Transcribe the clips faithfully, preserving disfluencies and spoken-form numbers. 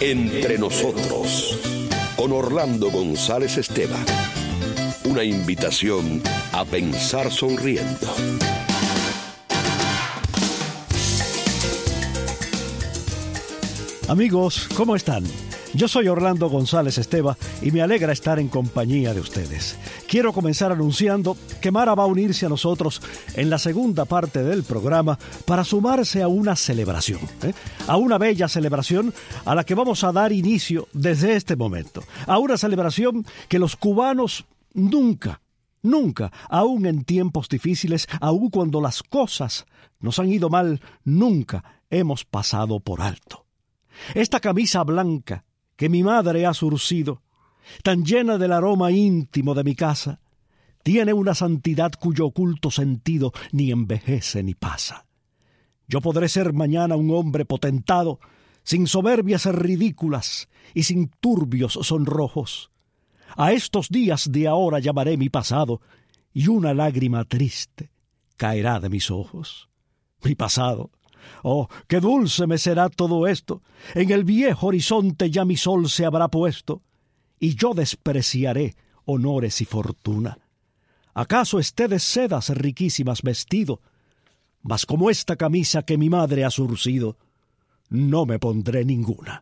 Entre nosotros, con Orlando González Esteban. Una invitación a pensar sonriendo. Amigos, ¿cómo están? Yo soy Orlando González Esteban y me alegra estar en compañía de ustedes. Quiero comenzar anunciando que Mara va a unirse a nosotros en la segunda parte del programa para sumarse a una celebración, ¿eh? a una bella celebración a la que vamos a dar inicio desde este momento, a una celebración que los cubanos nunca, nunca, aún en tiempos difíciles, aún cuando las cosas nos han ido mal, nunca hemos pasado por alto. Esta camisa blanca que mi madre ha surcido, tan llena del aroma íntimo de mi casa, tiene una santidad cuyo oculto sentido ni envejece ni pasa. Yo podré ser mañana un hombre potentado, sin soberbias ridículas y sin turbios sonrojos. A estos días de ahora llamaré mi pasado, y una lágrima triste caerá de mis ojos. Mi pasado. Oh, qué dulce me será todo esto. En el viejo horizonte ya mi sol se habrá puesto, y yo despreciaré honores y fortuna. ¿Acaso esté de sedas riquísimas vestido? Mas como esta camisa que mi madre ha surcido, no me pondré ninguna.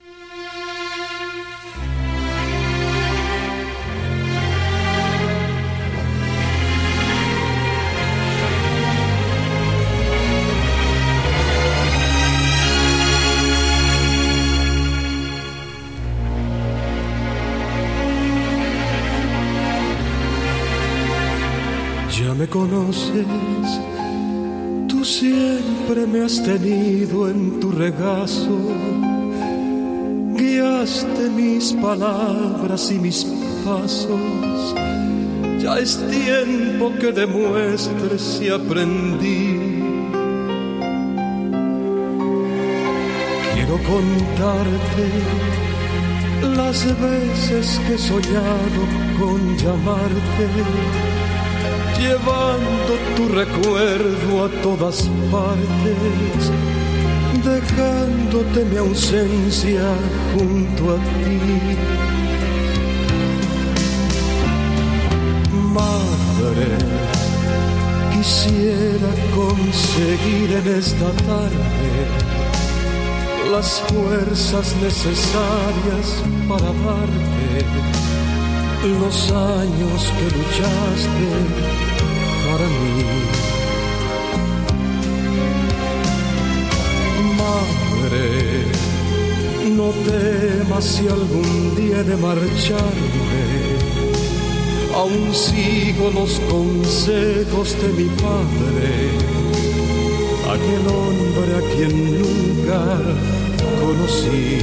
Ya me conoces, tú siempre me has tenido en tu regazo, guiaste mis palabras y mis pasos, ya es tiempo que demuestres si aprendí. Quiero contarte las veces que he soñado con llamarte, llevando tu recuerdo a todas partes, dejándote mi ausencia junto a ti. Madre, quisiera conseguir en esta tarde las fuerzas necesarias para darte los años que luchaste para mí. Madre, no temas si algún día he de marcharme, aún sigo los consejos de mi padre, aquel hombre a quien nunca conocí.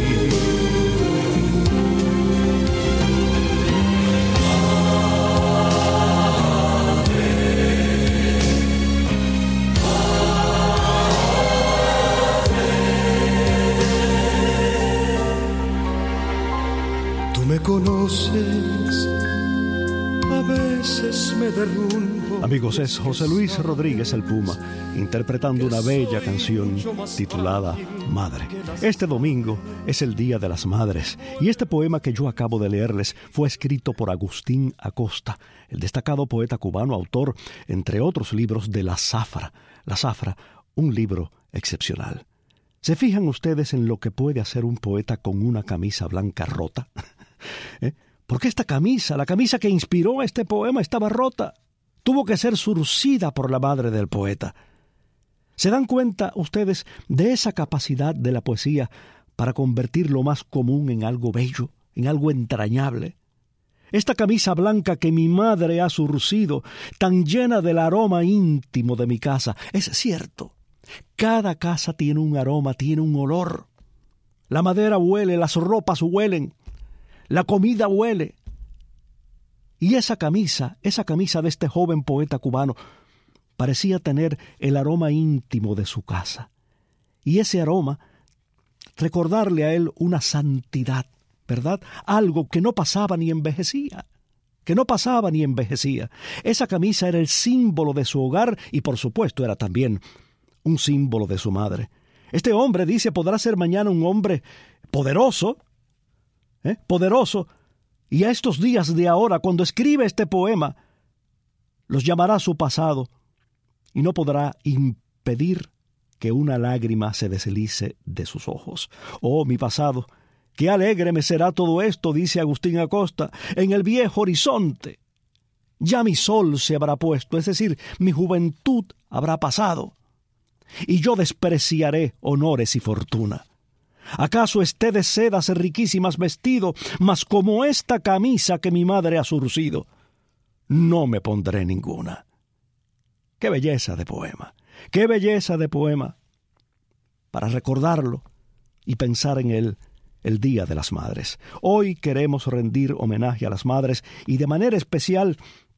Me conoces, a veces me derrumbo. Amigos, es José Luis Rodríguez el Puma, interpretando una bella canción titulada Madre. Este domingo es el Día de las Madres, y este poema que yo acabo de leerles fue escrito por Agustín Acosta, el destacado poeta cubano, autor, entre otros libros, de La Zafra. La Zafra, un libro excepcional. ¿Se fijan ustedes en lo que puede hacer un poeta con una camisa blanca rota? ¿Eh? Porque esta camisa, la camisa que inspiró este poema, estaba rota. Tuvo que ser surcida por la madre del poeta. ¿Se dan cuenta ustedes de esa capacidad de la poesía para convertir lo más común en algo bello, en algo entrañable? Esta camisa blanca que mi madre ha surcido, tan llena del aroma íntimo de mi casa, es cierto. Cada casa tiene un aroma, tiene un olor. La madera huele, las ropas huelen, la comida huele. Y esa camisa, esa camisa de este joven poeta cubano, parecía tener el aroma íntimo de su casa. Y ese aroma, recordarle a él una santidad, ¿verdad? Algo que no pasaba ni envejecía, que no pasaba ni envejecía. Esa camisa era el símbolo de su hogar y, por supuesto, era también un símbolo de su madre. Este hombre, dice, podrá ser mañana un hombre poderoso, ¿eh? poderoso, y a estos días de ahora, cuando escribe este poema, los llamará su pasado y no podrá impedir que una lágrima se deslice de sus ojos. Oh, mi pasado, qué alegre me será todo esto, dice Agustín Acosta, en el viejo horizonte. Ya mi sol se habrá puesto, es decir, mi juventud habrá pasado, y yo despreciaré honores y fortuna. ¿Acaso esté de sedas riquísimas vestido, mas como esta camisa que mi madre ha surcido? No me pondré ninguna. ¡Qué belleza de poema! ¡Qué belleza de poema! Para recordarlo y pensar en él el Día de las Madres. Hoy queremos rendir homenaje a las madres y de manera especial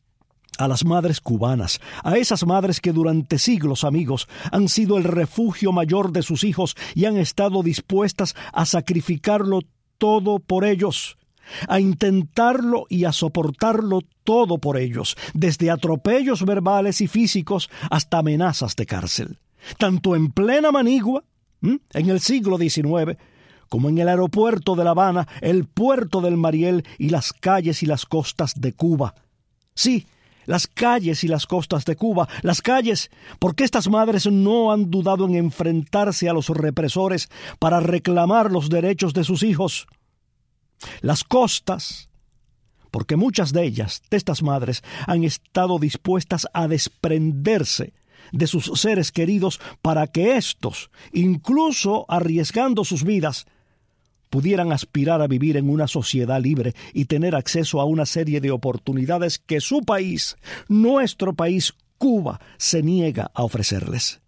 a las madres cubanas, a esas madres que durante siglos, amigos, han sido el refugio mayor de sus hijos y han estado dispuestas a sacrificarlo todo por ellos, a intentarlo y a soportarlo todo por ellos, desde atropellos verbales y físicos hasta amenazas de cárcel. Tanto en plena Manigua, ¿m? en el siglo diecinueve, como en el aeropuerto de La Habana, el puerto del Mariel y las calles y las costas de Cuba. Sí, las calles y las costas de Cuba, las calles, porque estas madres no han dudado en enfrentarse a los represores para reclamar los derechos de sus hijos. Las costas, porque muchas de ellas, de estas madres, han estado dispuestas a desprenderse de sus seres queridos para que éstos, incluso arriesgando sus vidas, pudieran aspirar a vivir en una sociedad libre y tener acceso a una serie de oportunidades que su país, nuestro país, Cuba, se niega a ofrecerles.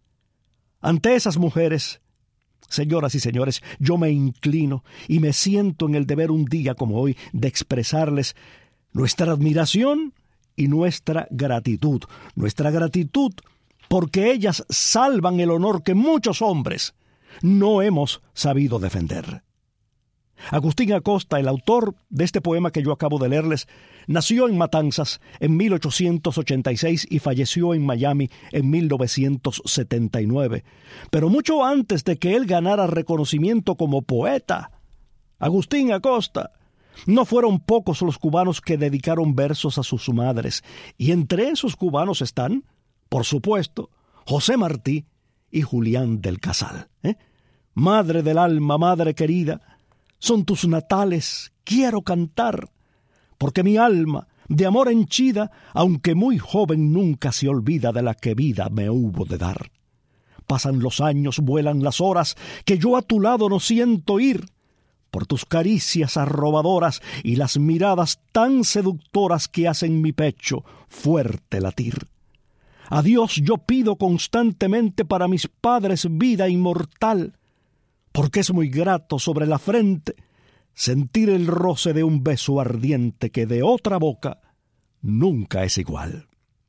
Ante esas mujeres, señoras y señores, yo me inclino y me siento en el deber un día como hoy de expresarles nuestra admiración y nuestra gratitud. Nuestra gratitud porque ellas salvan el honor que muchos hombres no hemos sabido defender. Agustín Acosta, el autor de este poema que yo acabo de leerles, nació en Matanzas en mil ochocientos ochenta y seis y falleció en Miami en mil novecientos setenta y nueve. Pero mucho antes de que él ganara reconocimiento como poeta, Agustín Acosta, no fueron pocos los cubanos que dedicaron versos a sus madres, y entre esos cubanos están, por supuesto, José Martí y Julián del Casal. ¿eh? Madre del alma, madre querida, son tus natales, quiero cantar, porque mi alma, de amor henchida, aunque muy joven, nunca se olvida de la que vida me hubo de dar. Pasan los años, vuelan las horas, que yo a tu lado no siento ir, por tus caricias arrobadoras y las miradas tan seductoras que hacen mi pecho fuerte latir. A Dios yo pido constantemente para mis padres vida inmortal, porque es muy grato sobre la frente sentir el roce de un beso ardiente que de otra boca nunca es igual.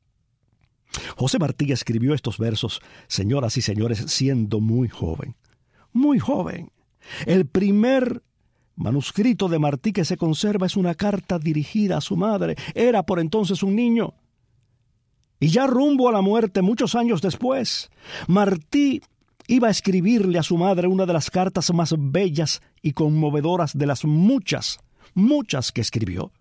José Martí escribió estos versos, señoras y señores, siendo muy joven, muy joven. El primer manuscrito de Martí que se conserva es una carta dirigida a su madre. Era por entonces un niño. Y ya rumbo a la muerte, muchos años después, Martí iba a escribirle a su madre una de las cartas más bellas y conmovedoras de las muchas, muchas que escribió.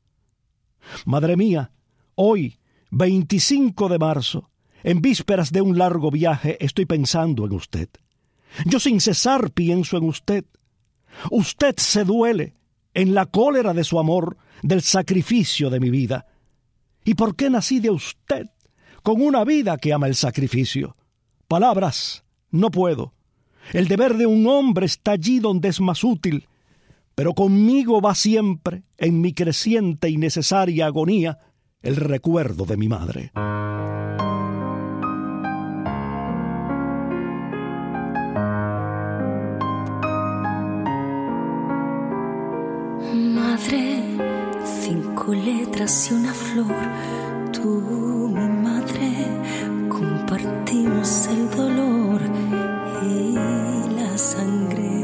Madre mía, hoy, veinticinco de marzo, en vísperas de un largo viaje, estoy pensando en usted. Yo sin cesar pienso en usted. Usted se duele en la cólera de su amor, del sacrificio de mi vida. ¿Y por qué nací de usted, con una vida que ama el sacrificio? Palabras no puedo. El deber de un hombre está allí donde es más útil, pero conmigo va siempre, en mi creciente y necesaria agonía, el recuerdo de mi madre. Madre, cinco letras y una flor, tú, mi madre, compartimos el dolor y la sangre.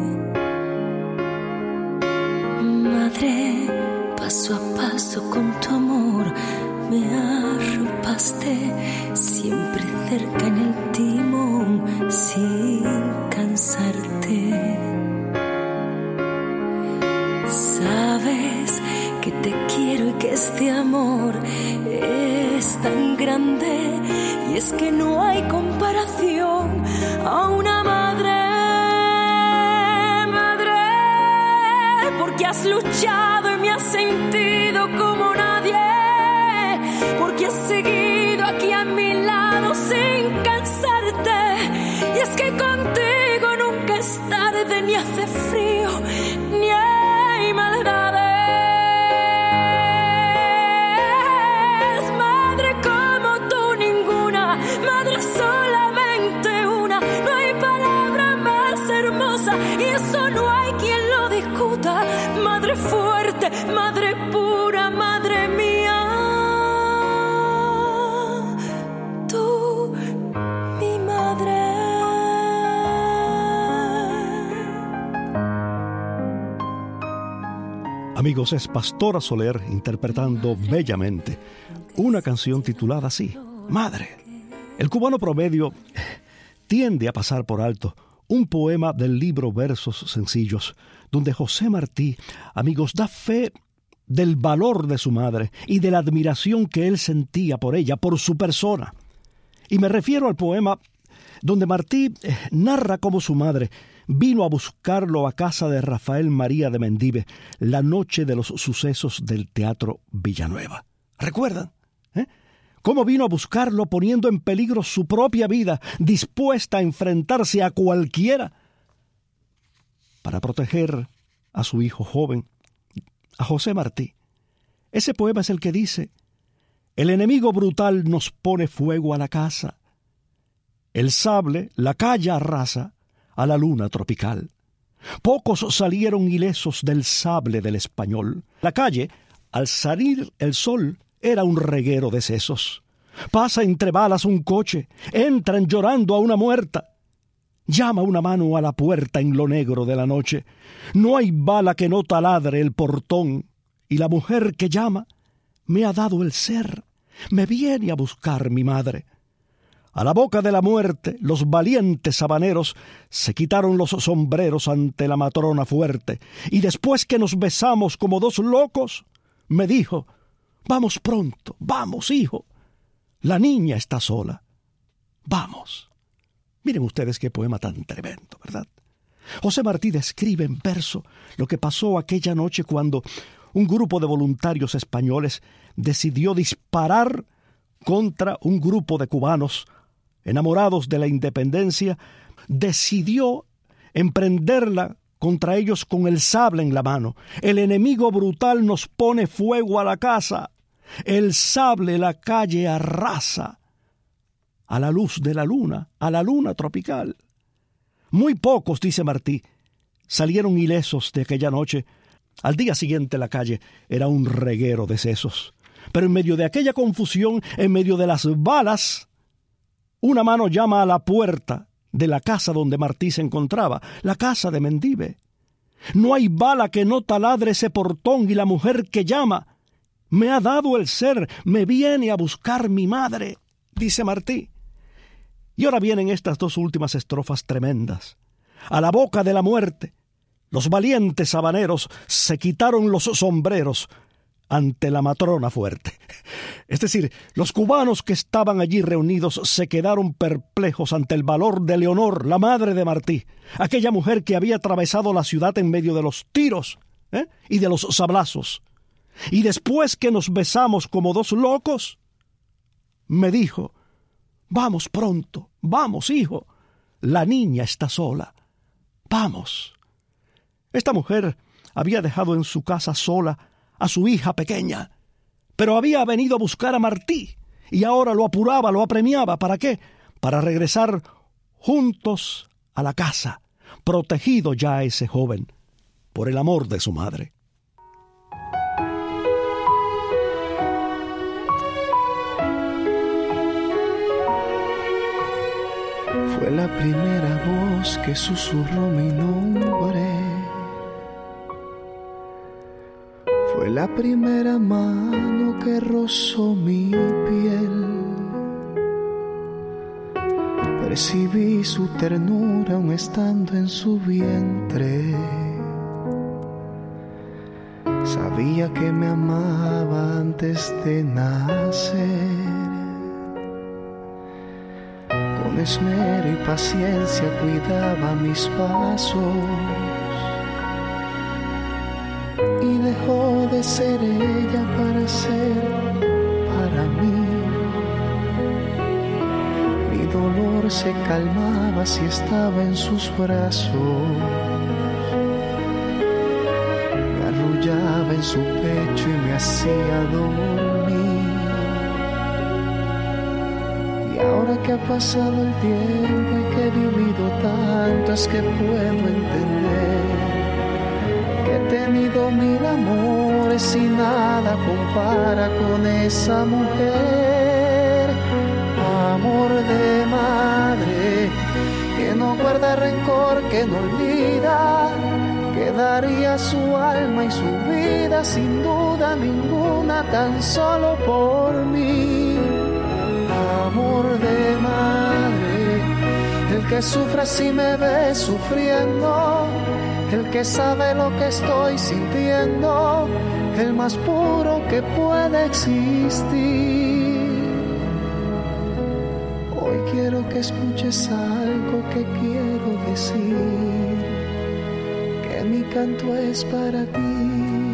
Madre, paso a paso con tu amor me arropaste, siempre cerca en el timón sin cansarte. este amor es tan grande y es que no hay comparación a una madre, madre, porque has luchado y me has sentido como nadie, porque has seguido aquí a mi lado sin cansarte, y es que contigo nunca es tarde, ni hace frío, ni hay maldades. Madre como tú ninguna, madre solamente una, no hay palabra más hermosa y eso no hay quien lo discuta. Madre fuerte, madre pura, madre mía, tú, mi madre. Amigos, es Pastora Soler interpretando bellamente una canción titulada así, Madre. El cubano promedio tiende a pasar por alto un poema del libro Versos Sencillos, donde José Martí, amigos, da fe del valor de su madre y de la admiración que él sentía por ella, por su persona. Y me refiero al poema donde Martí eh, narra cómo su madre vino a buscarlo a casa de Rafael María de Mendive la noche de los sucesos del Teatro Villanueva. ¿Recuerdan? ¿Eh? Cómo vino a buscarlo poniendo en peligro su propia vida, dispuesta a enfrentarse a cualquiera para proteger a su hijo joven, a José Martí. Ese poema es el que dice: el enemigo brutal nos pone fuego a la casa, el sable la calle arrasa a la luna tropical. Pocos salieron ilesos del sable del español. La calle, al salir el sol, era un reguero de sesos. Pasa entre balas un coche, entran llorando a una muerta. Llama una mano a la puerta en lo negro de la noche. No hay bala que no taladre el portón, y la mujer que llama me ha dado el ser, me viene a buscar mi madre. A la boca de la muerte, los valientes habaneros se quitaron los sombreros ante la matrona fuerte, y después que nos besamos como dos locos, me dijo: vamos pronto, vamos, hijo, la niña está sola, vamos. Miren ustedes qué poema tan tremendo, ¿verdad? José Martí describe en verso lo que pasó aquella noche cuando un grupo de voluntarios españoles decidió disparar contra un grupo de cubanos enamorados de la independencia, decidió emprenderla contra ellos con el sable en la mano. El enemigo brutal nos pone fuego a la casa, el sable la calle arrasa a la luz de la luna, a la luna tropical. Muy pocos, dice Martí, salieron ilesos de aquella noche. Al día siguiente la calle era un reguero de sesos. Pero en medio de aquella confusión, en medio de las balas, una mano llama a la puerta de la casa donde Martí se encontraba, la casa de Mendive. No hay bala que no taladre ese portón, y la mujer que llama me ha dado el ser, me viene a buscar mi madre, dice Martí. Y ahora vienen estas dos últimas estrofas tremendas. A la boca de la muerte, los valientes habaneros se quitaron los sombreros ante la matrona fuerte. Es decir, los cubanos que estaban allí reunidos se quedaron perplejos ante el valor de Leonor, la madre de Martí, aquella mujer que había atravesado la ciudad en medio de los tiros ¿eh? y de los sablazos. Y después que nos besamos como dos locos, me dijo: vamos pronto, vamos, hijo, la niña está sola, vamos. Esta mujer había dejado en su casa sola a su hija pequeña, pero había venido a buscar a Martí, y ahora lo apuraba, lo apremiaba. ¿Para qué? Para regresar juntos a la casa, protegido ya ese joven por el amor de su madre. Fue la primera voz que susurró mi nombre. Fue la primera mano que rozó mi piel. Percibí su ternura aún estando en su vientre. Sabía que me amaba antes de nacer. Con esmero y paciencia cuidaba mis pasos y dejó de ser ella para ser para mí. Mi dolor se calmaba si estaba en sus brazos. Me arrullaba en su pecho y me hacía dormir. Y ahora que ha pasado el tiempo y que he vivido tanto, es que puedo entender que he tenido mil amores y nada compara con esa mujer. Amor de madre, que no guarda rencor, que no olvida, que daría su alma y su vida sin duda ninguna, tan solo por mí. Amor de madre, el que sufre si me ve sufriendo, el que sabe lo que estoy sintiendo, el más puro que puede existir. Hoy quiero que escuches algo que quiero decir, que mi canto es para ti.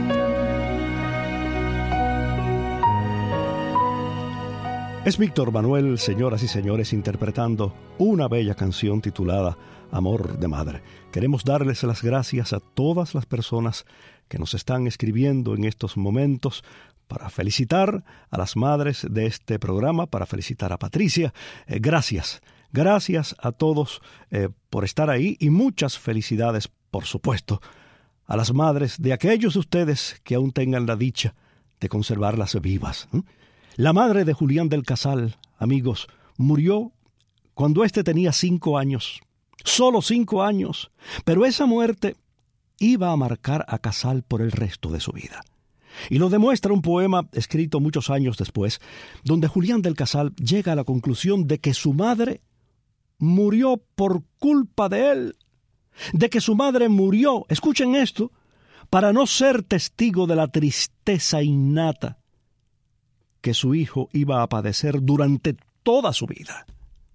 Es Víctor Manuel, señoras y señores, interpretando una bella canción titulada Amor de Madre. Queremos darles las gracias a todas las personas que nos están escribiendo en estos momentos para felicitar a las madres de este programa, para felicitar a Patricia. Eh, gracias, gracias a todos eh, por estar ahí y muchas felicidades, por supuesto, a las madres de aquellos de ustedes que aún tengan la dicha de conservarlas vivas. ¿eh? La madre de Julián del Casal, amigos, murió cuando éste tenía cinco años, solo cinco años, pero esa muerte iba a marcar a Casal por el resto de su vida. Y lo demuestra un poema escrito muchos años después, donde Julián del Casal llega a la conclusión de que su madre murió por culpa de él, de que su madre murió, escuchen esto, para no ser testigo de la tristeza innata que su hijo iba a padecer durante toda su vida.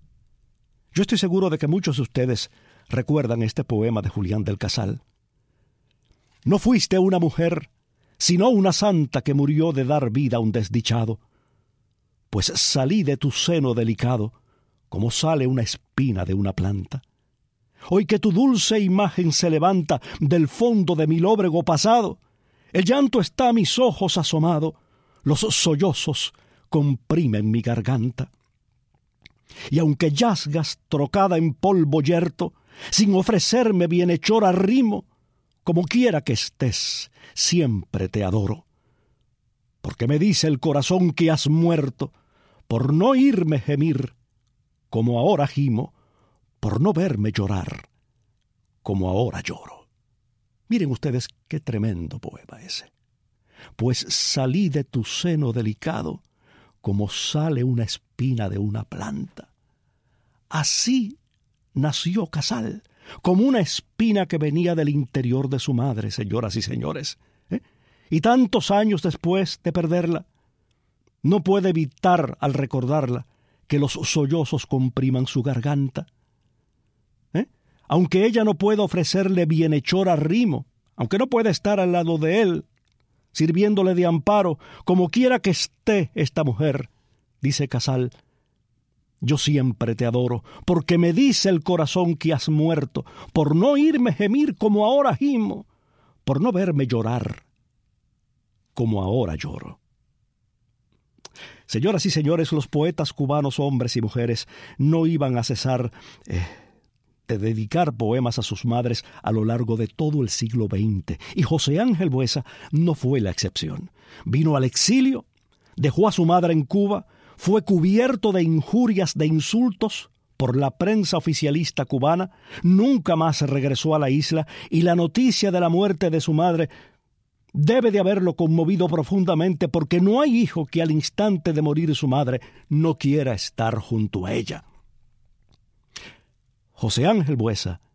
Yo estoy seguro de que muchos de ustedes recuerdan este poema de Julián del Casal. No fuiste una mujer, sino una santa que murió de dar vida a un desdichado, pues salí de tu seno delicado como sale una espina de una planta. Hoy que tu dulce imagen se levanta del fondo de mi lóbrego pasado, el llanto está a mis ojos asomado, los sollozos comprimen mi garganta. Y aunque yazgas trocada en polvo yerto, sin ofrecerme bienhechor arrimo, como quiera que estés, siempre te adoro. Porque me dice el corazón que has muerto, por no oírme gemir, como ahora gimo, por no verme llorar, como ahora lloro. Miren ustedes qué tremendo poema ese. Pues salí de tu seno delicado como sale una espina de una planta. Así nació Casal, como una espina que venía del interior de su madre, señoras y señores. ¿Eh? Y tantos años después de perderla, no puede evitar al recordarla que los sollozos compriman su garganta. ¿Eh? Aunque ella no pueda ofrecerle bienhechor arrimo, aunque no pueda estar al lado de él, sirviéndole de amparo, como quiera que esté esta mujer, dice Casal, yo siempre te adoro, porque me dice el corazón que has muerto, por no oírme gemir como ahora gimo, por no verme llorar como ahora lloro. Señoras y señores, los poetas cubanos, hombres y mujeres, no iban a cesar eh, de dedicar poemas a sus madres a lo largo de todo el siglo veinte, y José Ángel Buesa no fue la excepción. Vino al exilio, dejó a su madre en Cuba, fue cubierto de injurias, de insultos por la prensa oficialista cubana, nunca más regresó a la isla, y la noticia de la muerte de su madre debe de haberlo conmovido profundamente, porque no hay hijo que al instante de morir su madre no quiera estar junto a ella. José Ángel Buesa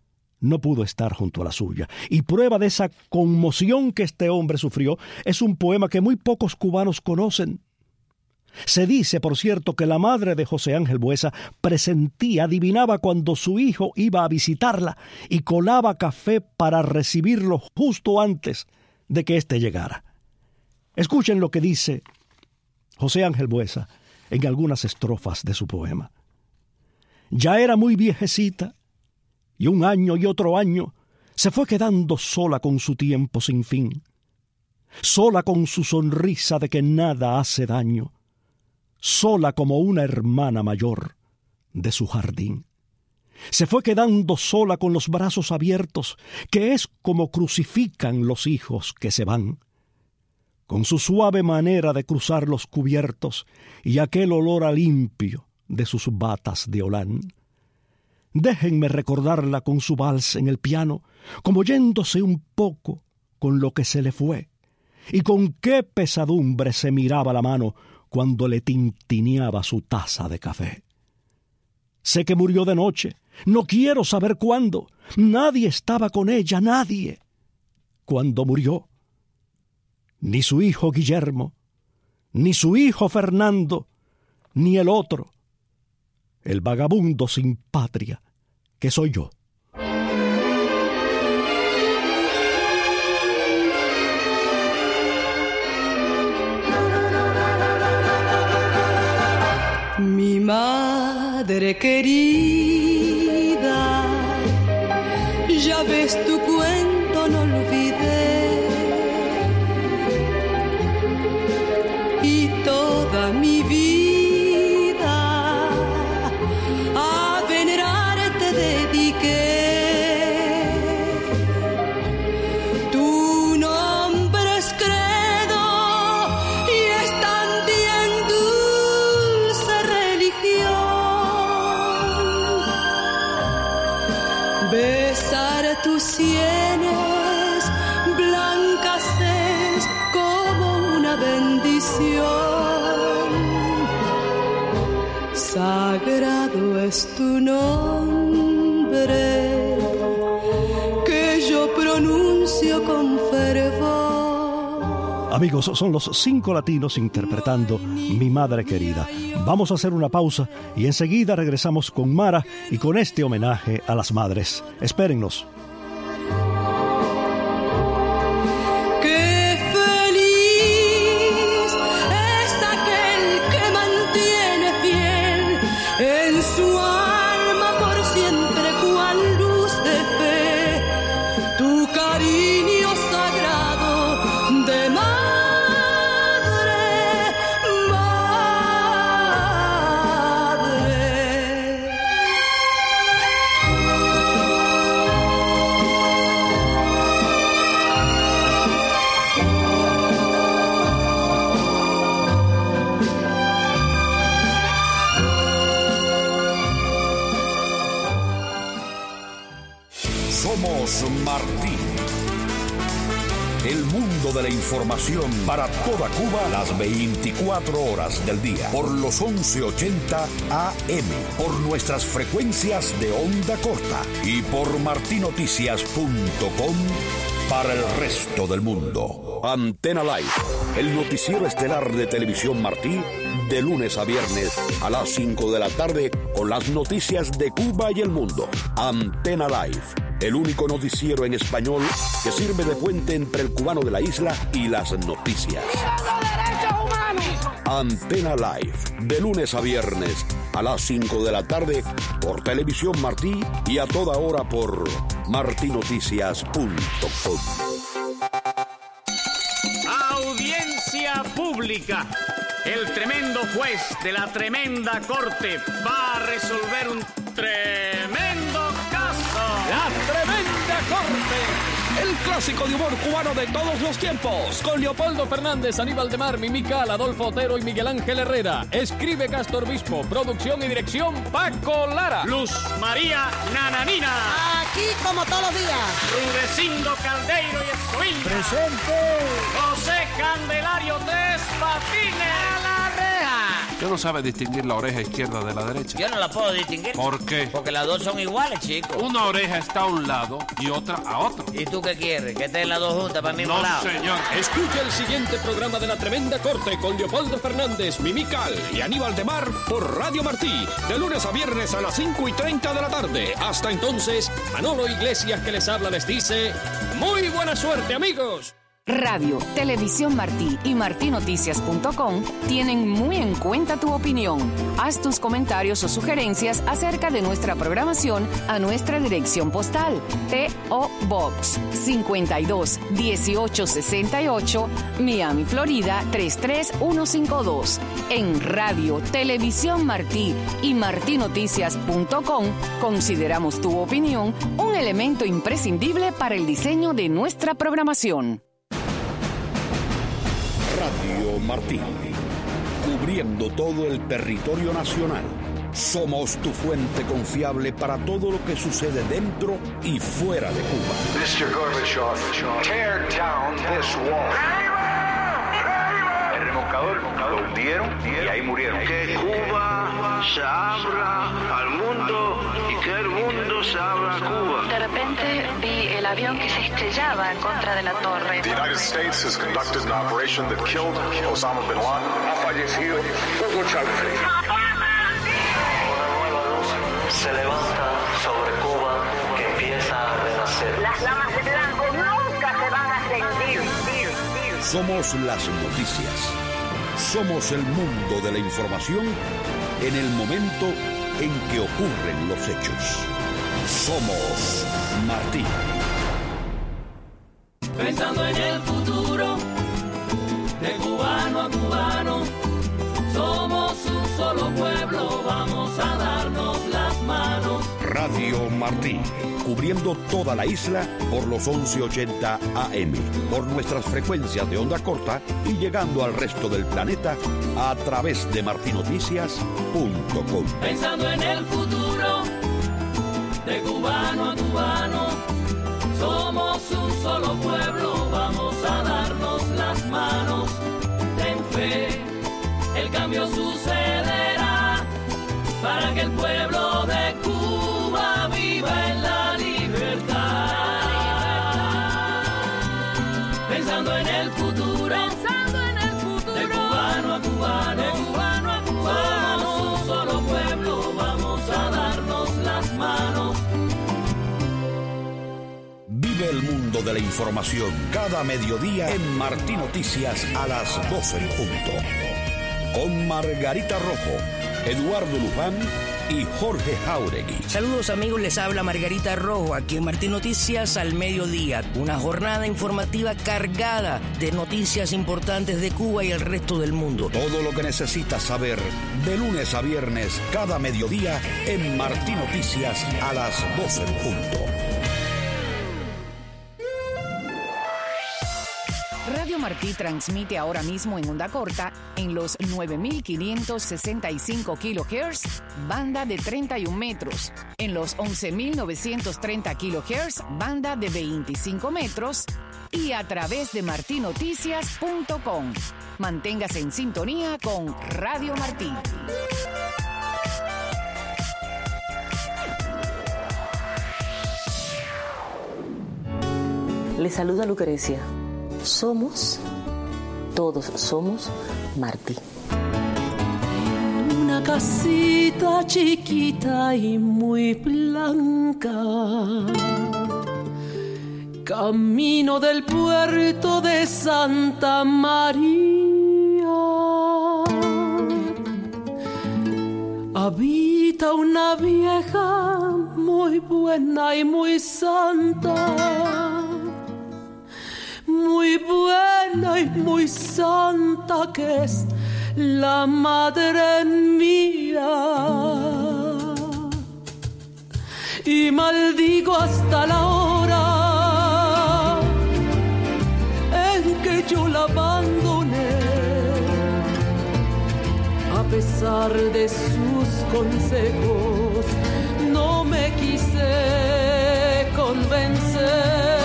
no pudo estar junto a la suya. Y prueba de esa conmoción que este hombre sufrió es un poema que muy pocos cubanos conocen. Se dice, por cierto, que la madre de José Ángel Buesa presentía, adivinaba cuando su hijo iba a visitarla y colaba café para recibirlo justo antes de que éste llegara. Escuchen lo que dice José Ángel Buesa en algunas estrofas de su poema. Ya era muy viejecita, y un año y otro año se fue quedando sola con su tiempo sin fin, sola con su sonrisa de que nada hace daño, sola como una hermana mayor de su jardín. Se fue quedando sola con los brazos abiertos, que es como crucifican los hijos que se van, con su suave manera de cruzar los cubiertos y aquel olor a limpio de sus batas de holán. Déjenme recordarla con su vals en el piano, como yéndose un poco con lo que se le fue, y con qué pesadumbre se miraba la mano cuando le tintineaba su taza de café. Sé que murió de noche, no quiero saber cuándo, nadie estaba con ella, nadie, cuando murió. Ni su hijo Guillermo, ni su hijo Fernando, ni el otro, el vagabundo sin patria que soy yo. Mi madre querida, ya ves tu cuento, no olvidé, y toda mi vida tu nombre es credo y es también dulce religión. Besar tus sienes blancas es como una bendición. Sagrado es tu nombre, pronuncio con fervor. Amigos, son los cinco latinos interpretando Mi Madre Querida. Vamos a hacer una pausa y enseguida regresamos con Mara y con este homenaje a las madres. Espérennos. Qué feliz es aquel que mantiene fiel en su alma por siempre cual luz de fe tu cariño sagrado de madre, madre. Somos Martí. El mundo de la información para toda Cuba las veinticuatro horas del día. Por los once ochenta A M. Por nuestras frecuencias de onda corta. Y por martí noticias punto com para el resto del mundo. Antena Live. El noticiero estelar de Televisión Martí. De lunes a viernes a las cinco de la tarde con las noticias de Cuba y el mundo. Antena Live. El único noticiero en español que sirve de puente entre el cubano de la isla y las noticias. Antena Live, de lunes a viernes a las cinco de la tarde por Televisión Martí y a toda hora por martí noticias punto com. Audiencia pública. El tremendo juez de la tremenda corte va a resolver un tremendo caso. La Tremenda Corte, el clásico de humor cubano de todos los tiempos, con Leopoldo Fernández, Aníbal de Mar, Mimical, Adolfo Otero y Miguel Ángel Herrera. Escribe Castor Obispo, producción y dirección Paco Lara. Luz María Nananina. Aquí como todos los días. Rudecindo Caldeiro y Escoilla. Presente. José Candelario Tres Patines. A la reja. ¿Usted no sabe distinguir la oreja izquierda de la derecha? Yo no la puedo distinguir. ¿Por qué? Porque las dos son iguales, chico. Una oreja está a un lado y otra a otro. ¿Y tú qué quieres? ¿Que estén las dos juntas para el mismo no, lado? No, señor. Escucha el siguiente programa de La Tremenda Corte con Leopoldo Fernández, Mimical y Aníbal de Mar por Radio Martí. De lunes a viernes a las cinco y treinta de la tarde. Hasta entonces, Manolo Iglesias que les habla les dice... ¡Muy buena suerte, amigos! Radio, Televisión Martí y martinoticias punto com tienen muy en cuenta tu opinión. Haz tus comentarios o sugerencias acerca de nuestra programación a nuestra dirección postal P O Box cincuenta y dos dieciocho sesenta y ocho, Miami, Florida tres tres uno cinco dos. En Radio, Televisión Martí y martinoticias punto com consideramos tu opinión un elemento imprescindible para el diseño de nuestra programación. Radio Martí, cubriendo todo el territorio nacional. Somos tu fuente confiable para todo lo que sucede dentro y fuera de Cuba. mister Gorbachev, tear down this wall. El remolcador lo hundieron y ahí murieron. Que Cuba se abra al mundo y que el mundo se abra a Cuba. De repente vi el avión que se estrellaba en contra de la torre. The United States has conducted an operation that killed Osama bin Laden. Ha fallecido Hugo Chávez. Una nueva luz se levanta sobre Cuba que empieza a renacer. Las llamas de blanco nunca se van a extinguir. Somos las noticias. Somos el mundo de la información en el momento en que ocurren los hechos. Somos Martí. Pensando en el futuro, de cubano a cubano, somos un solo pueblo, vamos a darnos las manos. Radio Martí, cubriendo toda la isla por los once ochenta A M, por nuestras frecuencias de onda corta y llegando al resto del planeta a través de martinoticias punto com. Pensando en el futuro, de cubano a cubano, somos un solo pueblo, vamos a darnos las manos. Ten fe, el cambio sucederá para que el pueblo de Cuba viva en la libertad. Pensando en el futuro, pensando en el futuro, de cubano a cubano, de cubano a cubano, somos un solo pueblo, vamos a darnos las manos. Vive el mundo de la información cada mediodía en Martí Noticias a las doce en punto. Con Margarita Rojo, Eduardo Luján y Jorge Jauregui. Saludos amigos, les habla Margarita Rojo aquí en Martí Noticias al mediodía. Una jornada informativa cargada de noticias importantes de Cuba y el resto del mundo. Todo lo que necesitas saber de lunes a viernes cada mediodía en Martí Noticias a las doce en punto. Radio Martí transmite ahora mismo en onda corta en los nueve mil quinientos sesenta y cinco kilohertz, banda de treinta y un metros, en los once mil novecientos treinta kilohertz, banda de veinticinco metros y a través de martinoticias punto com. Manténgase en sintonía con Radio Martí. Le saluda Lucrecia. Somos, todos somos Martí. Una casita chiquita y muy blanca, camino del puerto de Santa María, habita una vieja muy buena y muy santa, muy buena y muy santa, que es la madre mía. Y maldigo hasta la hora en que yo la abandoné, a pesar de sus consejos no me quise convencer.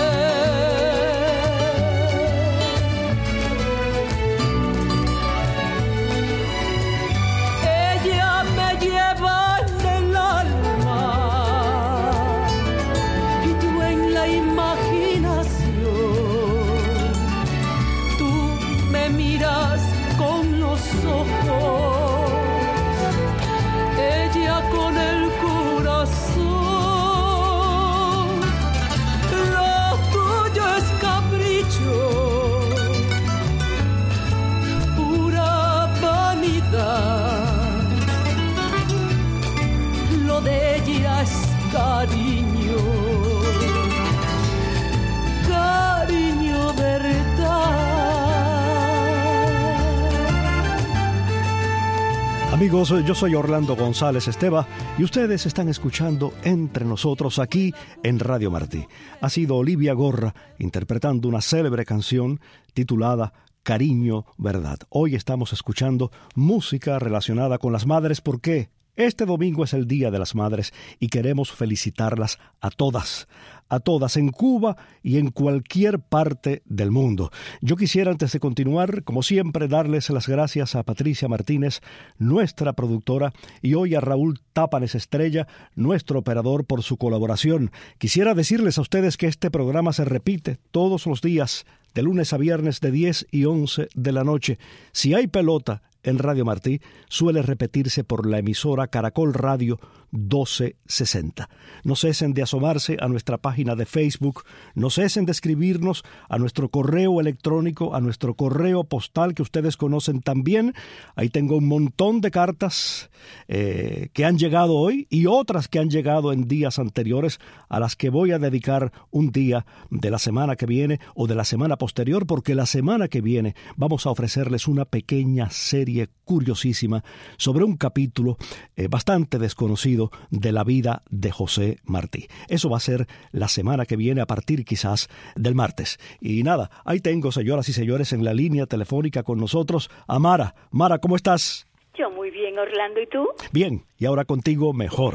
Amigos, yo soy Orlando González Esteva y ustedes están escuchando Entre Nosotros aquí en Radio Martí. Ha sido Olivia Gorra interpretando una célebre canción titulada Cariño, Verdad. Hoy estamos escuchando música relacionada con las madres porque este domingo es el Día de las Madres y queremos felicitarlas a todas, a todas en Cuba y en cualquier parte del mundo. Yo quisiera, antes de continuar, como siempre, darles las gracias a Patricia Martínez, nuestra productora, y hoy a Raúl Tápanes Estrella, nuestro operador, por su colaboración. Quisiera decirles a ustedes que este programa se repite todos los días, de lunes a viernes de diez y once de la noche. Si hay pelota en Radio Martí, suele repetirse por la emisora Caracol Radio doce sesenta. No cesen de asomarse a nuestra página de Facebook, no cesen de escribirnos a nuestro correo electrónico, a nuestro correo postal que ustedes conocen también. Ahí tengo un montón de cartas eh, que han llegado hoy y otras que han llegado en días anteriores, a las que voy a dedicar un día de la semana que viene o de la semana posterior, porque la semana que viene vamos a ofrecerles una pequeña serie curiosísima sobre un capítulo eh, bastante desconocido de la vida de José Martí. Eso va a ser la semana que viene, a partir quizás del martes. Y nada, ahí tengo, señoras y señores, en la línea telefónica con nosotros a Mara. Mara, ¿cómo estás? Yo muy bien, Orlando, ¿y tú? Bien, y ahora contigo mejor.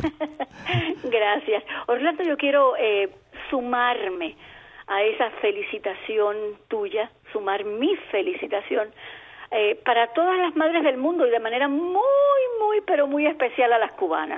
Gracias. Orlando, yo quiero eh, sumarme a esa felicitación tuya, sumar mi felicitación eh, para todas las madres del mundo y de manera muy, muy, pero muy especial a las cubanas.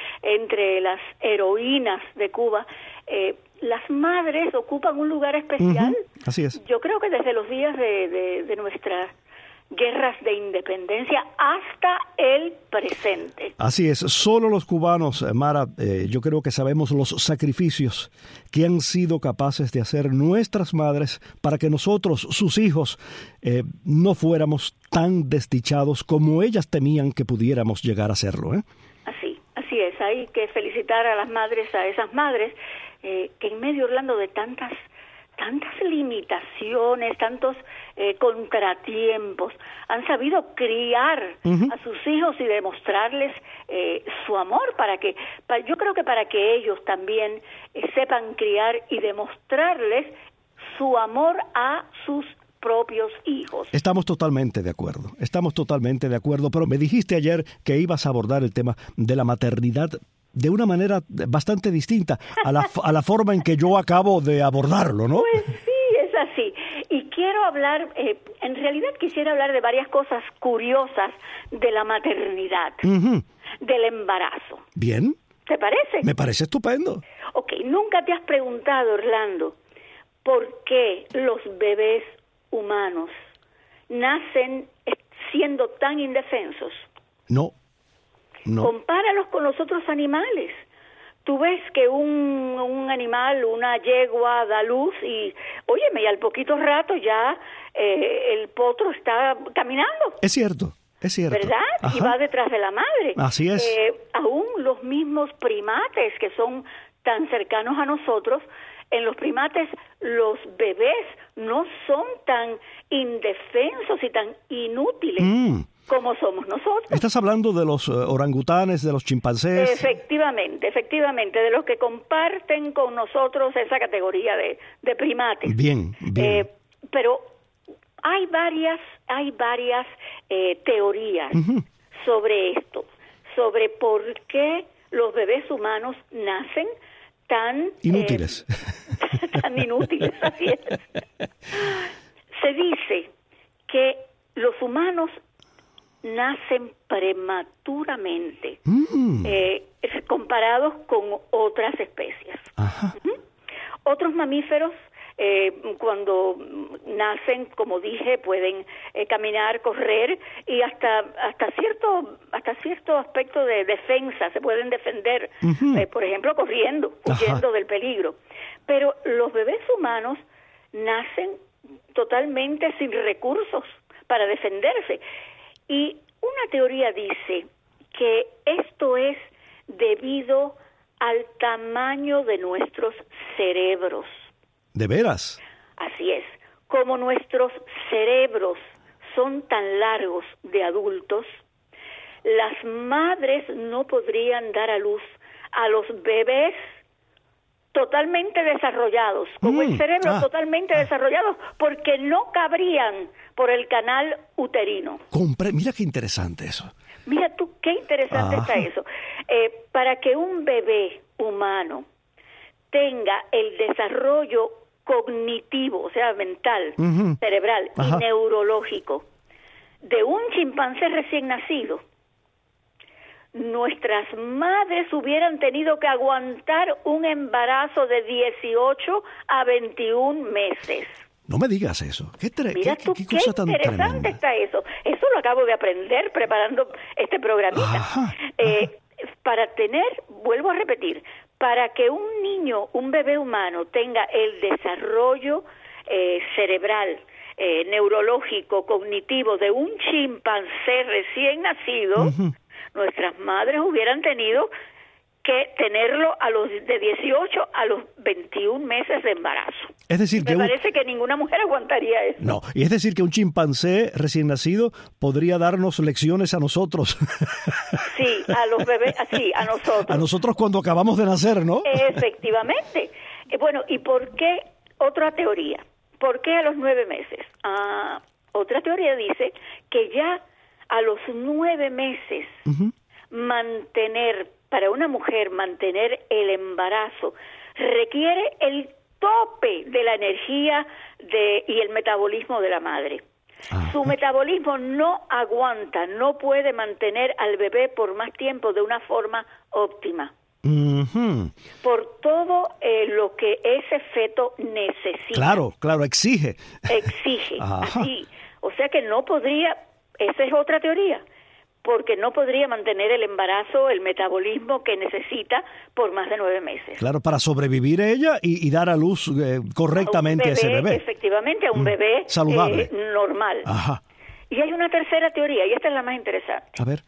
Entre las heroínas de Cuba, eh, las madres ocupan un lugar especial. Uh-huh. Así es. Yo creo que desde los días de, de, de nuestras guerras de independencia hasta el presente. Así es, solo los cubanos, Mara, eh, yo creo que sabemos los sacrificios que han sido capaces de hacer nuestras madres para que nosotros, sus hijos, eh, no fuéramos tan desdichados como ellas temían que pudiéramos llegar a serlo, ¿eh? Así, así es, hay que felicitar a las madres, a esas madres, eh, que en medio, Orlando, de tantas tantas limitaciones, tantos eh, contratiempos, han sabido criar uh-huh. a sus hijos y demostrarles eh, su amor, para que, para, yo creo que para que ellos también eh, sepan criar y demostrarles su amor a sus propios hijos. Estamos totalmente de acuerdo, estamos totalmente de acuerdo, pero me dijiste ayer que ibas a abordar el tema de la maternidad de una manera bastante distinta a la, a la forma en que yo acabo de abordarlo, ¿no? Pues sí, es así. Y quiero hablar, eh, en realidad quisiera hablar de varias cosas curiosas de la maternidad, uh-huh. del embarazo. Bien. ¿Te parece? Me parece estupendo. Ok, ¿nunca te has preguntado, Orlando, por qué los bebés humanos nacen siendo tan indefensos? No. No. Compáralos con los otros animales. Tú ves que un, un animal, una yegua, da luz y, óyeme, y al poquito rato ya eh, el potro está caminando. Es cierto, es cierto. ¿Verdad? Ajá. Y va detrás de la madre. Así es. Eh, aún los mismos primates que son tan cercanos a nosotros, en los primates los bebés no son tan indefensos y tan inútiles. Mm. Como somos nosotros. ¿Estás hablando de los uh, orangutanes, de los chimpancés? Efectivamente, efectivamente, de los que comparten con nosotros esa categoría de, de primates. Bien, bien. Eh, pero hay varias, hay varias eh, teorías uh-huh. sobre esto, sobre por qué los bebés humanos nacen tan... Inútiles. Eh, tan inútiles, así es. Se dice que los humanos nacen prematuramente mm. eh, comparados con otras especies. Ajá. Uh-huh. Otros mamíferos eh, cuando nacen, como dije, pueden eh, caminar, correr y hasta hasta cierto hasta cierto aspecto de defensa, se pueden defender, uh-huh. eh, por ejemplo, corriendo, huyendo Ajá. del peligro. Pero los bebés humanos nacen totalmente sin recursos para defenderse. Y una teoría dice que esto es debido al tamaño de nuestros cerebros. ¿De veras? Así es. Como nuestros cerebros son tan largos de adultos, las madres no podrían dar a luz a los bebés totalmente desarrollados, con Mm, el cerebro ah, totalmente desarrollados, porque no cabrían por el canal uterino. Compre- Mira qué interesante eso. Mira tú, qué interesante Ajá. está eso. Eh, para que un bebé humano tenga el desarrollo cognitivo, o sea, mental, Ujú. cerebral Ajá. y neurológico de un chimpancé recién nacido, nuestras madres hubieran tenido que aguantar un embarazo de dieciocho a veintiún meses. No me digas eso. ¿Qué, tre- Mira qué- tú, qué qué, cosa tan interesante tremenda? está eso. Eso lo acabo de aprender preparando este programita. Ajá, Eh, para tener, vuelvo a repetir, para que un niño, un bebé humano tenga el desarrollo eh, cerebral, eh, neurológico, cognitivo de un chimpancé recién nacido, Ujú. nuestras madres hubieran tenido que tenerlo a los de dieciocho a los veintiún meses de embarazo. Es decir, que Me un, parece que ninguna mujer aguantaría eso. no, y es decir que un chimpancé recién nacido podría darnos lecciones a nosotros, Sí, a los bebés, sí, a nosotros. a nosotros cuando acabamos de nacer, ¿no? Efectivamente. Eh, Bueno, ¿y por qué? Otra teoría. ¿Por qué a los nueve meses? Ah, otra teoría dice que ya a los nueve meses Ujú. mantener, para una mujer mantener el embarazo, requiere el tope de la energía de, y el metabolismo de la madre. Su metabolismo no aguanta, no puede mantener al bebé por más tiempo de una forma óptima, Ujú. por todo eh, lo que ese feto necesita, Claro, claro, exige. exige, Ajá. así. O sea que no podría, esa es otra teoría, porque no podría mantener el embarazo, el metabolismo que necesita por más de nueve meses. Claro, para sobrevivir ella y, y dar a luz eh, correctamente a, un ese bebé. Efectivamente, a un Mm, bebé saludable. eh, normal. Ajá. Y hay una tercera teoría, y esta es la más interesante. A ver.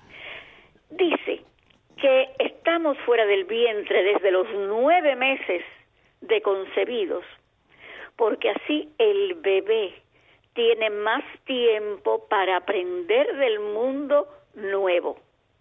Dice que estamos fuera del vientre desde los nueve meses de concebidos, porque así el bebé tiene más tiempo para aprender del mundo nuevo,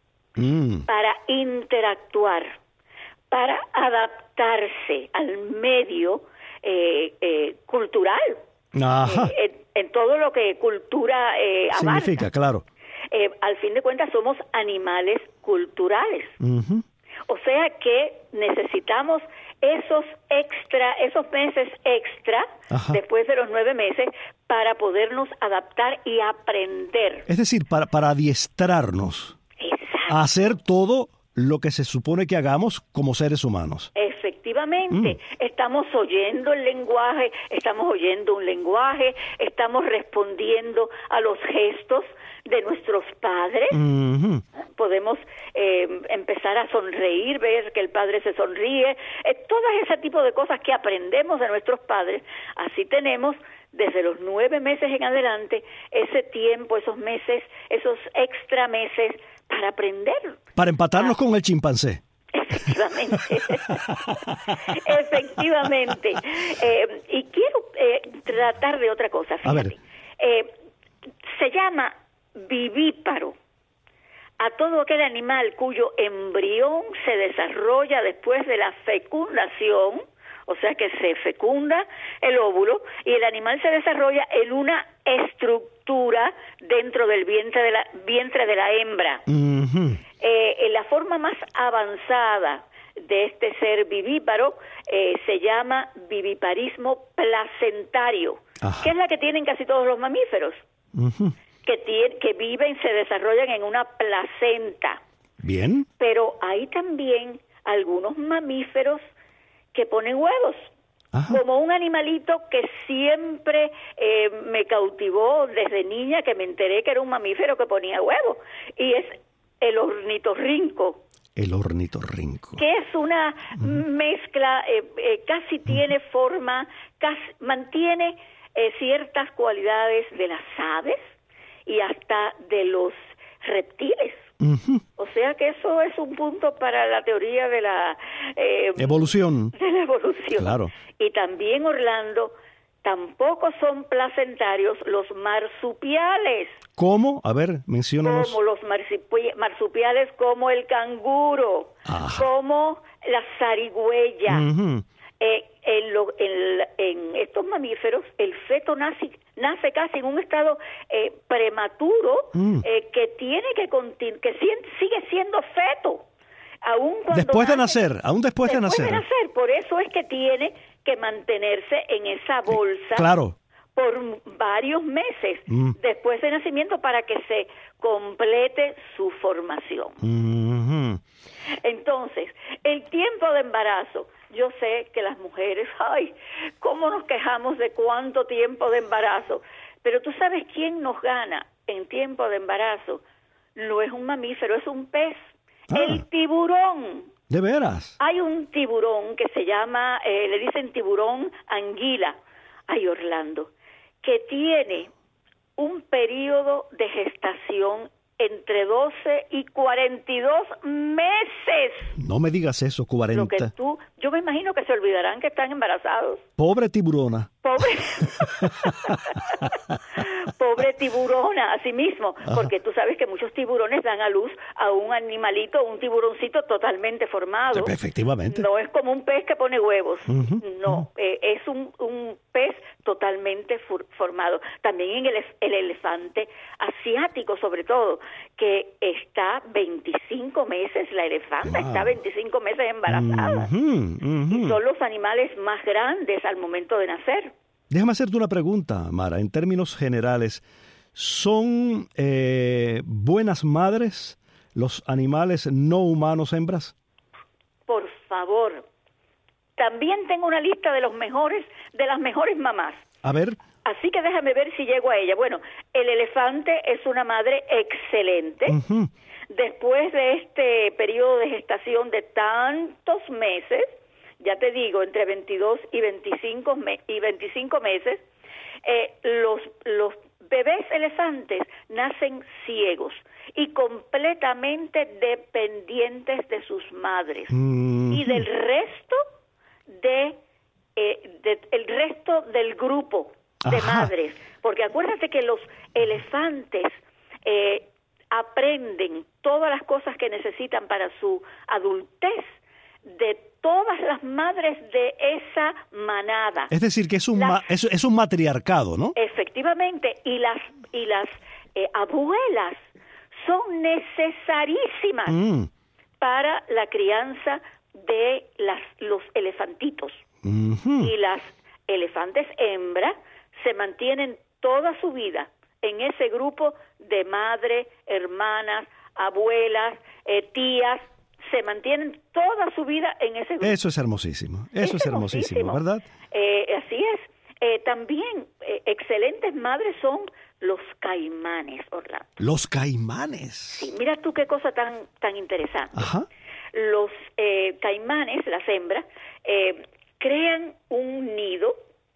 Mm. para interactuar, para adaptarse al medio eh, eh, cultural, Ajá. eh, en, en todo lo que cultura eh, abarca. Significa, claro. Eh, al fin de cuentas somos animales culturales. Ujú. O sea que necesitamos esos extra, esos meses extra, Ajá. después de los nueve meses, para podernos adaptar y aprender. Es decir, para, para adiestrarnos a hacer todo lo que se supone que hagamos como seres humanos. Efectivamente, Mm. estamos oyendo el lenguaje, estamos oyendo un lenguaje, estamos respondiendo a los gestos de nuestros padres. Ujú. Podemos eh, empezar a sonreír, ver que el padre se sonríe, eh, todo ese tipo de cosas que aprendemos de nuestros padres. Así tenemos desde los nueve meses en adelante ese tiempo, esos meses, esos extra meses para aprender. Para empatarnos con el chimpancé. Efectivamente. Efectivamente. Eh, y quiero eh, tratar de otra cosa. A ver. Eh, se llama vivíparo a todo aquel animal cuyo embrión se desarrolla después de la fecundación, o sea que se fecunda el óvulo y el animal se desarrolla en una estructura dentro del vientre de la, vientre de la hembra. Ujú. Eh, en la forma más avanzada de este ser vivíparo eh, se llama viviparismo placentario, Ajá. que es la que tienen casi todos los mamíferos, Ujú. que, tienen, que viven, se desarrollan en una placenta. Bien. Pero hay también algunos mamíferos que ponen huevos, Ajá. como un animalito que siempre eh, me cautivó desde niña, que me enteré que era un mamífero que ponía huevos, y es el ornitorrinco, El ornitorrinco. que es una mezcla, eh, eh, casi tiene forma, casi, mantiene eh, ciertas cualidades de las aves y hasta de los reptiles. Ujú. O sea que eso es un punto para la teoría de la eh, Evolución. de la evolución. Claro. Y también, Orlando, tampoco son placentarios los marsupiales. ¿Cómo? A ver, menciónanos. Como los marsupi- marsupiales, como el canguro, Ajá. como la zarigüeya. Uh-huh. Eh, en, lo, en, en estos mamíferos, el feto nace, nace casi en un estado eh, prematuro, mm. eh, que tiene que continu- que sigue siendo feto. Aún cuando después de nace, nacer, aún después, después de nacer. de nacer. Por eso es que tiene que mantenerse en esa bolsa. Claro. Por varios meses mm. después de nacimiento para que se complete su formación. Mm-hmm. Entonces, el tiempo de embarazo, yo sé que las mujeres, ay, cómo nos quejamos de cuánto tiempo de embarazo, pero tú sabes quién nos gana en tiempo de embarazo. No es un mamífero, es un pez, ah. el tiburón. ¿De veras? Hay un tiburón que se llama, eh, le dicen tiburón anguila, ay, Orlando, que tiene un periodo de gestación entre doce y cuarenta y dos meses. No me digas eso, cuarenta. Lo que tú, yo me imagino que se olvidarán que están embarazados. Pobre tiburona. Pobre. Pobre tiburona, así mismo, Ajá. porque tú sabes que muchos tiburones dan a luz a un animalito, un tiburoncito totalmente formado. Sí, efectivamente. No es como un pez que pone huevos. Uh-huh. No, uh-huh. eh, es un, un pez totalmente for- formado. También en el, el elefante asiático, sobre todo, que está veinticinco meses, la elefanta wow. está veinticinco meses embarazada. Uh-huh. Uh-huh. Y son los animales más grandes al momento de nacer. Déjame hacerte una pregunta, Mara. En términos generales, ¿son eh, buenas madres los animales no humanos hembras? Por favor. También tengo una lista de los mejores, de las mejores mamás. A ver. Así que déjame ver si llego a ella. Bueno, el elefante es una madre excelente. Uh-huh. Después de este periodo de gestación de tantos meses, ya te digo, entre veintidós y veinticinco, me- y veinticinco meses, eh, los, los bebés elefantes nacen ciegos y completamente dependientes de sus madres mm-hmm. y del resto de, eh, de el resto del grupo de Ajá. madres, porque acuérdate que los elefantes eh, aprenden todas las cosas que necesitan para su adultez de todas las madres de esa manada. Es decir, que es un, las, ma- es, es un matriarcado, ¿no? Efectivamente, y las y las eh, abuelas son necesarísimas mm. para la crianza de las los elefantitos. Mm-hmm. Y las elefantes hembras se mantienen toda su vida en ese grupo de madre, hermanas, abuelas, eh, tías, se mantienen toda su vida en ese grupo. Eso es hermosísimo, eso es, es hermosísimo, hermosísimo, ¿verdad? Eh, así es. Eh, también eh, excelentes madres son los caimanes, Orlando. Los caimanes. Sí, mira tú qué cosa tan tan interesante. Ajá. Los eh, caimanes, las hembras, eh, crean un nido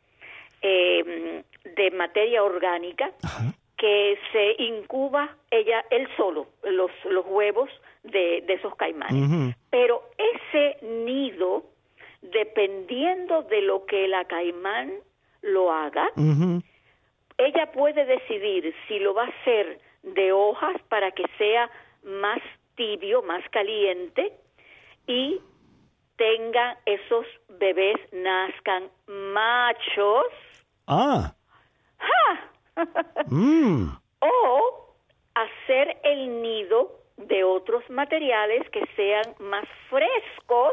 eh, de materia orgánica Ajá. que se incuba ella él solo, los los huevos de, de esos caimanes. Uh-huh. Pero ese nido, dependiendo de lo que la caimán lo haga, uh-huh. ella puede decidir si lo va a hacer de hojas para que sea más tibio, más caliente, y tenga esos bebés, nazcan machos. Ah. ¡Ja! mm. O hacer el nido de otros materiales que sean más frescos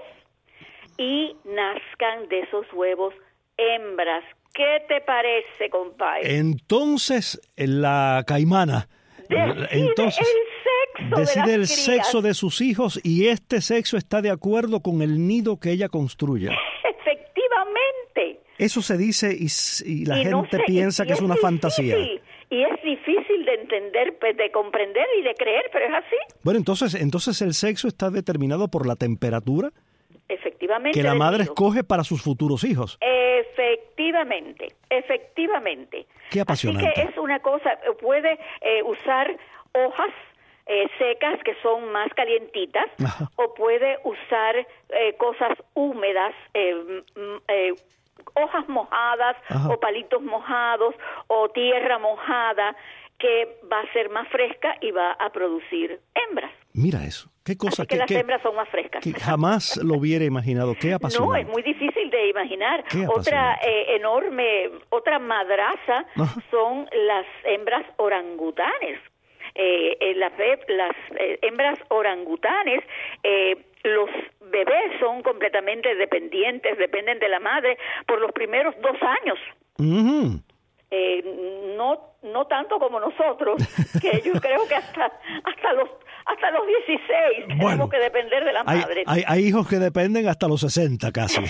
y nazcan de esos huevos hembras. ¿Qué te parece, compadre? Entonces, la caimana decide entonces, el sexo decide de el las sexo crías. de sus hijos y este sexo está de acuerdo con el nido que ella construya. Efectivamente. Eso se dice y, y la Y no gente sé, piensa y que es una difícil, fantasía. Y es difícil de entender, pues, de comprender y de creer, pero es así. Bueno, entonces, entonces el sexo está determinado por la temperatura Efectivamente. que la del madre nido. escoge para sus futuros hijos. Efectivamente, efectivamente. Qué apasionante. Así que es una cosa, puede eh, usar hojas eh, secas que son más calientitas, Ajá. o puede usar eh, cosas húmedas, eh, m- eh, hojas mojadas, Ajá. o palitos mojados o tierra mojada, que va a ser más fresca y va a producir hembras. Mira eso. Qué cosa Así que, que las que, hembras son más frescas. Que jamás lo hubiera imaginado. Qué apasionante. No, es muy difícil de imaginar. Otra eh, enorme, otra madraza Ajá. son las hembras orangutanes. Eh, eh, las las eh, hembras orangutanes, eh, los bebés son completamente dependientes, dependen de la madre por los primeros dos años. Uh-huh. Eh, no no tanto como nosotros, que yo creo que hasta hasta los hasta los dieciséis tenemos bueno, que depender de la hay, madre. Hay, hay hijos que dependen hasta los sesenta casi.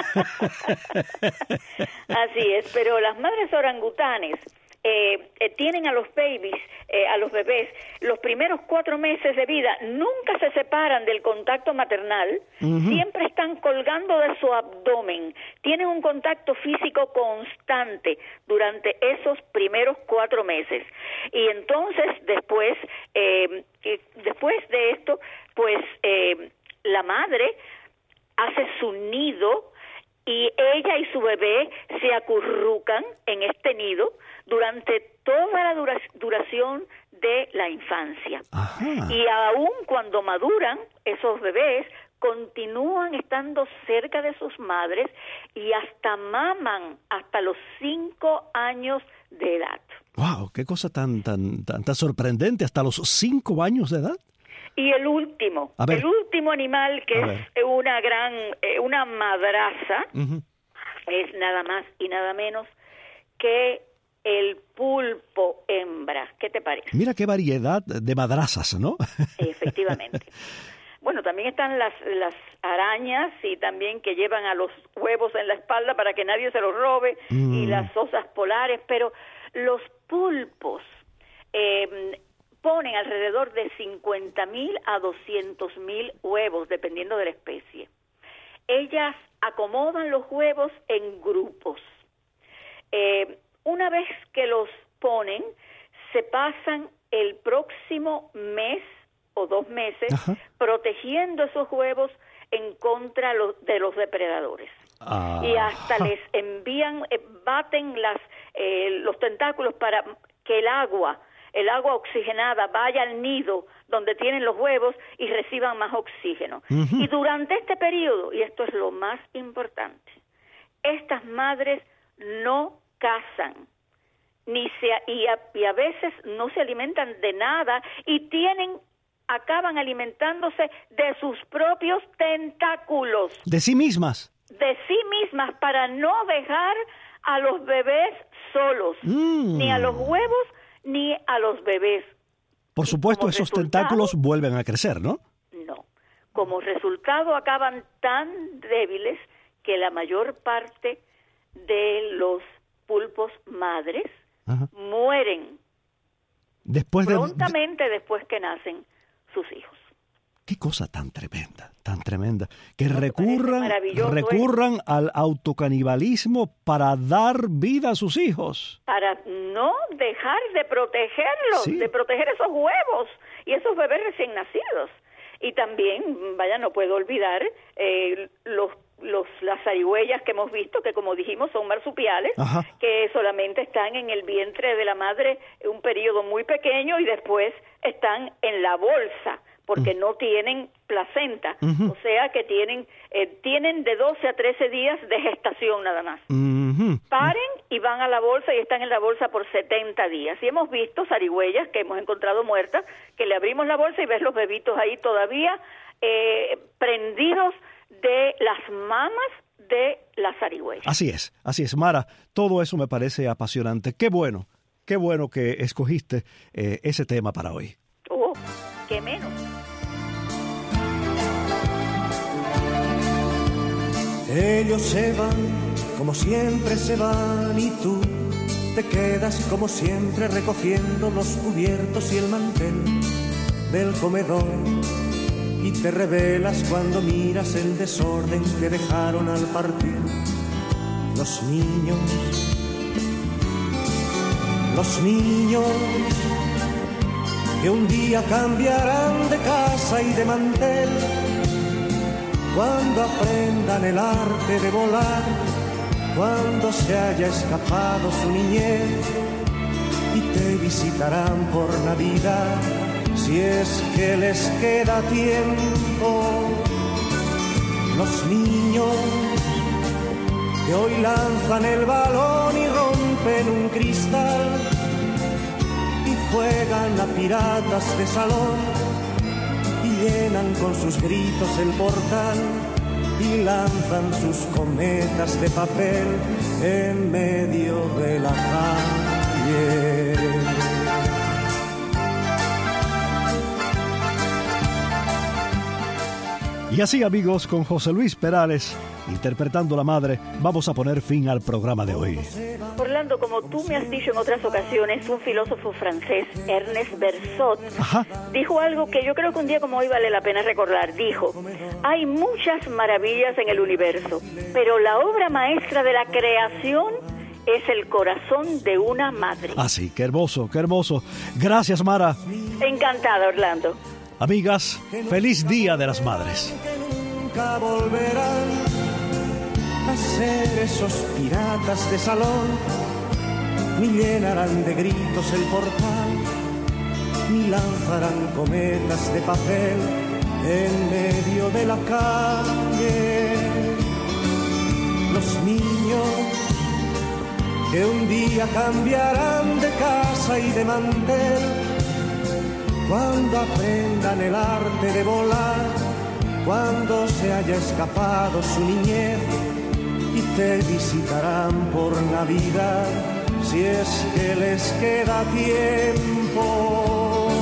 Así es, pero las madres orangutanes Eh, eh, tienen a los babies, eh, a los bebés, los primeros cuatro meses de vida, nunca se separan del contacto maternal, uh-huh. siempre están colgando de su abdomen, tienen un contacto físico constante durante esos primeros cuatro meses. Y entonces, después, eh, eh, después de esto, pues eh, la madre hace su nido y ella y su bebé se acurrucan en este nido durante toda la dura- duración de la infancia. Ajá. Y aún cuando maduran, esos bebés continúan estando cerca de sus madres y hasta maman hasta los cinco años de edad. ¡Wow! ¡Qué cosa tan, tan, tan, tan sorprendente! ¿Hasta los cinco años de edad? Y el último, el último animal que A es ver. una gran, eh, una madraza, uh-huh. es nada más y nada menos que el pulpo hembra. ¿Qué te parece? Mira qué variedad de madrazas, ¿no? Efectivamente. Bueno, también están las las arañas y también que llevan a los huevos en la espalda para que nadie se los robe, mm. y las osas polares, pero los pulpos eh, ponen alrededor de cincuenta mil a doscientos mil huevos, dependiendo de la especie. Ellas acomodan los huevos en grupos. Eh, una vez que los ponen, se pasan el próximo mes o dos meses Ajá. protegiendo esos huevos en contra lo, de los depredadores. Ah. Y hasta les envían, eh, baten las eh, los tentáculos para que el agua, el agua oxigenada vaya al nido donde tienen los huevos y reciban más oxígeno. Uh-huh. Y durante este periodo, y esto es lo más importante, estas madres no cazan, ni se y a, y a veces no se alimentan de nada y tienen acaban alimentándose de sus propios tentáculos. De sí mismas. De sí mismas, para no dejar a los bebés solos, mm. ni a los huevos ni a los bebés. Por supuesto, esos tentáculos vuelven a crecer, ¿no? No. Como resultado acaban tan débiles que la mayor parte de los pulpos madres Ajá. mueren después de... prontamente después que nacen sus hijos. Qué cosa tan tremenda, tan tremenda, que ¿No recurran, recurran al autocanibalismo para dar vida a sus hijos. Para no dejar de protegerlos, sí. de proteger esos huevos y esos bebés recién nacidos. Y también, vaya, no puedo olvidar eh, los los las zarigüeyas que hemos visto, que como dijimos son marsupiales, Ajá. que solamente están en el vientre de la madre un periodo muy pequeño y después están en la bolsa, porque uh-huh. no tienen placenta, uh-huh. o sea que tienen eh, tienen de doce a trece días de gestación nada más. Uh-huh. Paren y van a la bolsa y están en la bolsa por setenta días. Y hemos visto zarigüeyas que hemos encontrado muertas, que le abrimos la bolsa y ves los bebitos ahí todavía eh, prendidos de las mamas de las zarigüeyas. Así es, así es, Mara, todo eso me parece apasionante. Qué bueno, qué bueno que escogiste eh, ese tema para hoy. Oh, qué menos. Ellos se van, como siempre se van, y tú te quedas como siempre recogiendo los cubiertos y el mantel del comedor. Y te revelas cuando miras el desorden que dejaron al partir los niños. Los niños que un día cambiarán de casa y de mantel cuando aprendan el arte de volar cuando se haya escapado su niñez, y te visitarán por Navidad, si es que les queda tiempo. Los niños que hoy lanzan el balón y rompen un cristal, y juegan a piratas de salón, y llenan con sus gritos el portal, y lanzan sus cometas de papel en medio de la calle. Y así, amigos, con José Luis Perales interpretando La Madre, vamos a poner fin al programa de hoy. Orlando, como tú me has dicho en otras ocasiones, un filósofo francés, Ernest Bersot, Ajá. dijo algo que yo creo que un día como hoy vale la pena recordar. Dijo: hay muchas maravillas en el universo, pero la obra maestra de la creación es el corazón de una madre. Ah, sí, qué hermoso, qué hermoso. Gracias, Mara. Encantada, Orlando. Amigas, feliz Día de las Madres. Nunca volverán a ser esos piratas de salón, ni llenarán de gritos el portal, ni lanzarán cometas de papel en medio de la calle. Los niños que un día cambiarán de casa y de mantel, cuando aprendan el arte de volar, cuando se haya escapado su niñez, y te visitarán por Navidad, si es que les queda tiempo.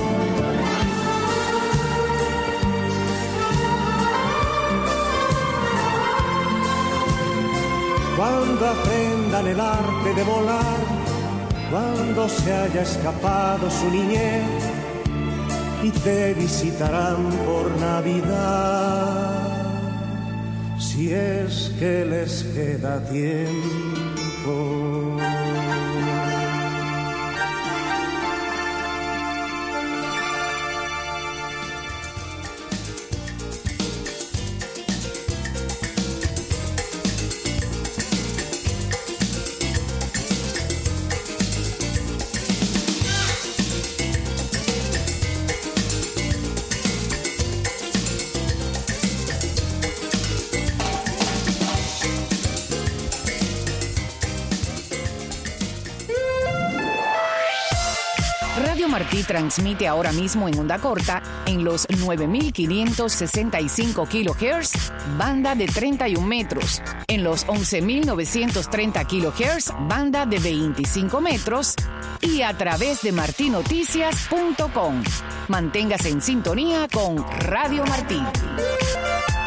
Cuando aprendan el arte de volar, cuando se haya escapado su niñez, y te visitarán por Navidad, si es que les queda tiempo. Martí transmite ahora mismo en onda corta en los nueve mil quinientos sesenta y cinco kilohertz, banda de treinta y un metros, en los once mil novecientos treinta kilohertz, banda de veinticinco metros, y a través de marti noticias punto com. Manténgase en sintonía con Radio Martí.